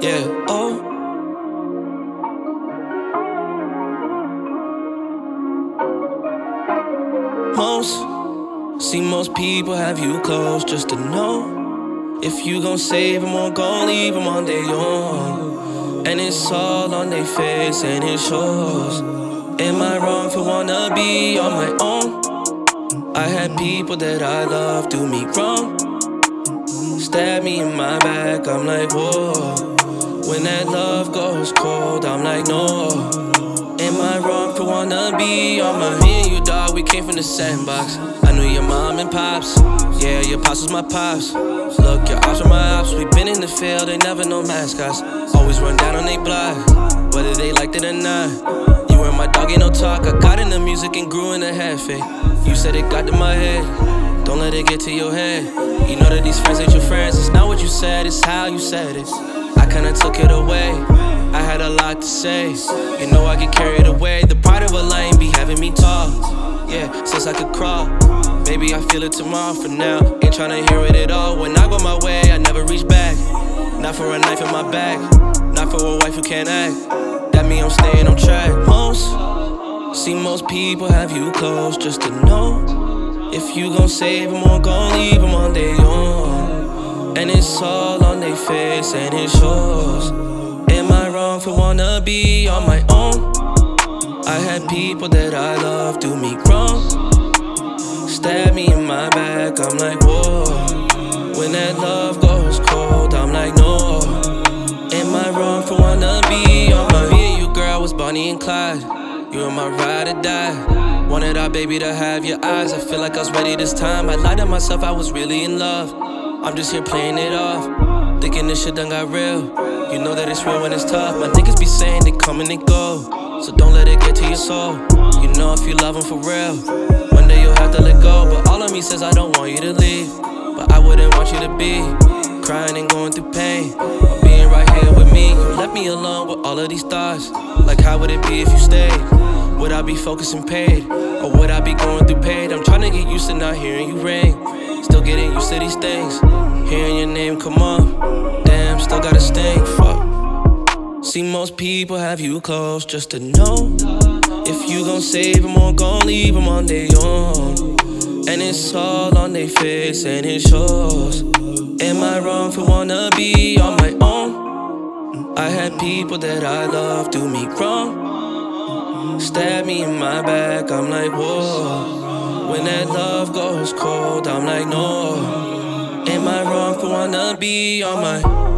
Yeah, oh. Most people have you close just to know if you gon' save them or gon' leave them on their own. And it's all on their face and it shows. Am I wrong for wanna be on my own? I had people that I love do me wrong, stab me in my back, I'm like, whoa. When that love goes cold, I'm like, no. Am I wrong for wanna be on my... Me and you, dog, we came from the sandbox. I knew your mom and pops. Yeah, your pops was my pops. Look, your ops were my ops. We been in the field, they never know mascots. Always run down on they block, whether they liked it or not. You were my dog, ain't no talk. I got into music and grew in a head fake. You said it got to my head, don't let it get to your head. You know that these friends ain't your friends. It's not what you said, it's how you said it. I kinda took it away, I had a lot to say. You know I get carried away. The pride of a lion be having me talk. Yeah, since I could crawl. Maybe I feel it tomorrow. For now, ain't tryna hear it at all. When I go my way, I never reach back. Not for a knife in my back, not for a wife who can't act. That mean I'm staying on track. Most people have you close just to know if you gon' save them or gon' leave them on their own. And it's all on their face and it shows. Am I wrong for wanna be on my own? I had people that I love do me wrong, stab me in my back, I'm like, whoa. When that love goes cold, I'm like, no. Am I wrong for wanna be on my... Me and you, girl, was Bonnie and Clyde. You were my ride or die. Wanted our baby to have your eyes. I feel like I was ready this time. I lied to myself, I was really in love. I'm just here playing it off, thinking this shit done got real. You know that it's real when it's tough. My niggas be saying they come and they go, so don't let it get to your soul. You know if you love them for real, one day you'll have to let go. But all of me says I don't want you to leave, but I wouldn't want you to be crying and going through pain, or being right here with me. You left me alone with all of these thoughts. Like how would it be if you stayed? Would I be focused and paid, or would I be going through pain? I'm trying to get used to not hearing you ring, still getting used to these things. Hearing your name come up, damn, still got a sting, fuck. Most people have you close just to know if you gon' save them or gon' leave them on their own. And it's all on their face and it shows. Am I wrong for wanna be on my own? I had people that I love do me wrong, stab me in my back, I'm like, whoa. When that love goes cold, I'm like, no. Am I wrong for wanna be on my...